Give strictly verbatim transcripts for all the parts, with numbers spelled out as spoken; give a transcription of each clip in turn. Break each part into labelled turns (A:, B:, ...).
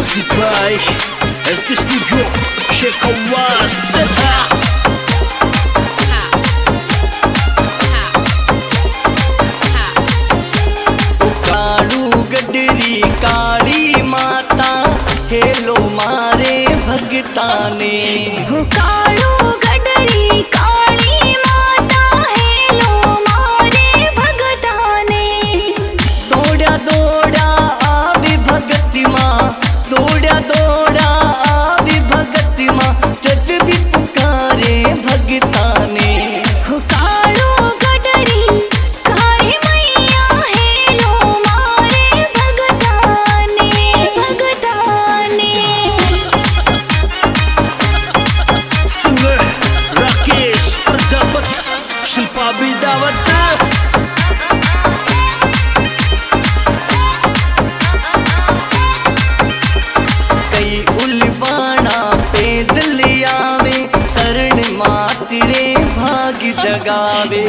A: Music by S K Studio Shekawas. कालू गडरी काली माता hello मारे भगता ने।
B: कालू गडरी काली माता हेलो मारे भगता ने।
A: दौड़ा दौड़ा आवी भगति माँ, दौड़ा दौड़ा आवी भगति माँ, जद भी पुकारे भगता ने।
B: कालू गडरी काली मैया हेलो मारे भगता ने, भगता ने।
A: सिंगर राकेश प्रजापत, शिल्पा बिदावत। कई उलबाना पैदल आवे, शरण मात रे भाग जगावे।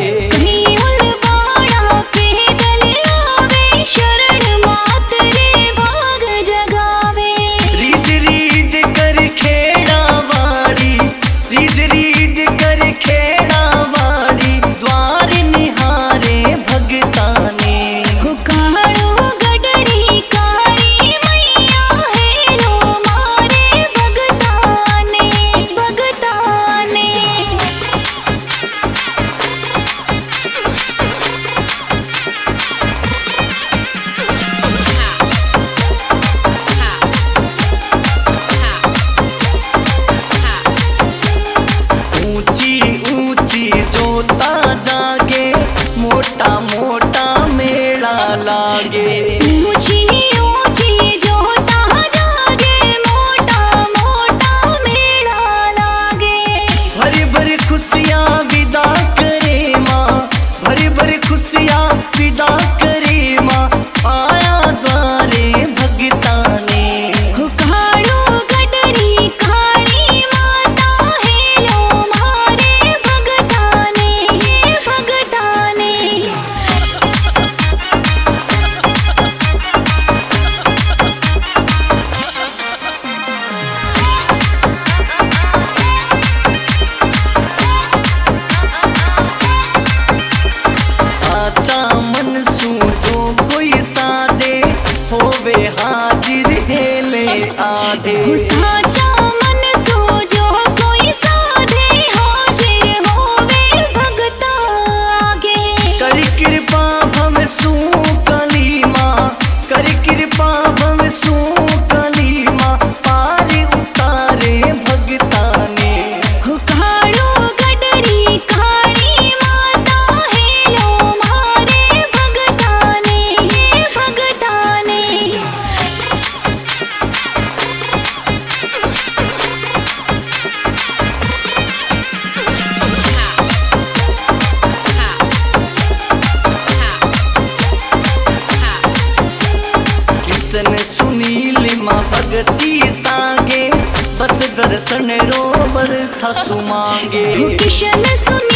A: रीज रीज कर खेड़ा वाड़ी, रीज रीज कर खेड़ा वाड़ी, द्वार निहारे भगता ने।
B: कालू गडरी काली मैया हेलो मारे भगता ने, भगता ने।
A: ऊंची ऊंची जोता जागे, मोटा मोटा मेला लागे।
B: ऊंची ऊंची जोता जागे, मोटा मोटा मेला लागे।
A: भरी भरी खुशियाँ विदा करे माँ, भरी भरी खुशियाँ विदा करे माँ, आया द्वारे भगता ने।
B: कालू गडरी काली माता हेलो मारे भगता ने, भगता ने।
A: साचा मन सू जो कोई सादे, होवे हाजिर हेले आधे।
B: साचा मन सो जो कोई साधे, हाजिर होवे भगता आगे।
A: कर कृपा भव सू कली माँ, कर कृपा भव सू कली माँ, पार उतारे भगता ने।
B: कालू गडरी काली माता हेलो मारे भगता ने, भगता ने।
A: किसन सुनील माँ भगती सागे, बस दर्शन रो बर था सुमांगे।
B: किशन सुन